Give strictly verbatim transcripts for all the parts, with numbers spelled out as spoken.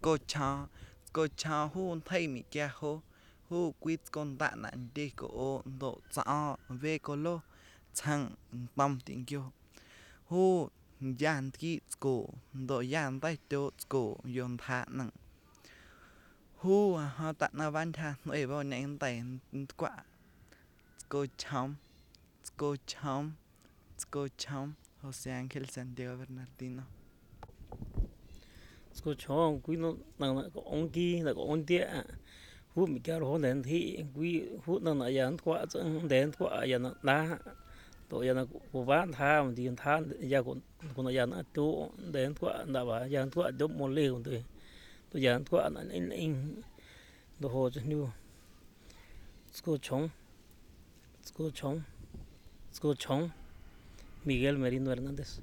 cô cha cô cha hu thấy mi kia hô hu quýt con tạ nạn đi cổ độ rõ về cô lô chẳng tâm tiếng kêu hu yan ki cổ độ yan tay tiêu cổ yon thả nặng hu ha tạ na van tha nội bao nén tay quả cô chom cô chom cô chom José Ángel Santiago Bernardino. Sko chong quý nó nang na ko ong ki na ko ong tia hu mi ka ro den thi quý hu nang na yan kwa chang den kwa yan na to yan ko ba tha ma di tha ya ko ko na yan to den kwa na ba yan kwa do mo le ko to to yan kwa na in in do ho chu nu Sko chong Sko chong Sko chong Miguel Merino Hernández.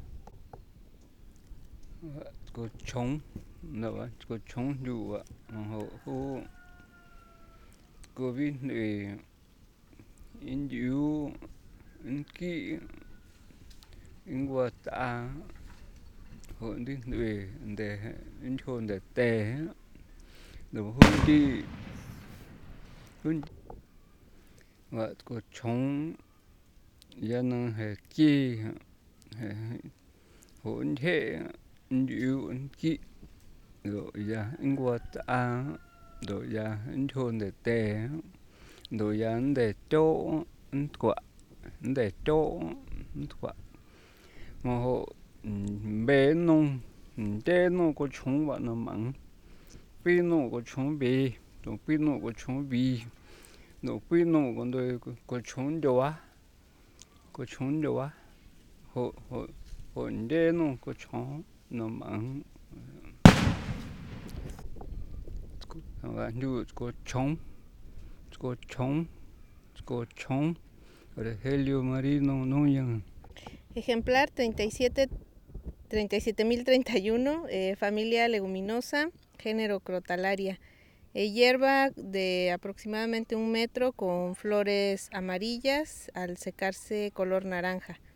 Cô chống nữa cô chống dù họ cô cô biết để in dù in kỹ in qua ta họ đi để để in chôn để tè rồi hôm đi hôm và cô chống gia năng hệ chi hỗn hệ yêu anh chị rồi ra anh qua ta rồi ra anh thôn để tè rồi ra anh để chỗ anh quả anh để chỗ anh quả mà họ bé nông bé nông có chúng bạn nó mắng bé nông có chúng bé rồi bé nông có chúng bì rồi bé nông còn đôi có chúng đồ á có chúng đồ á họ họ họ bé nông có chúng nó mắng và như có chống có chống có chống rồi Helio Marino Núñez. Ejemplar treinta y siete treinta y siete mil treinta y uno, eh, familia leguminosa, género Crotalaria. Eh, hierba de aproximadamente un metro con flores amarillas, al secarse color naranja.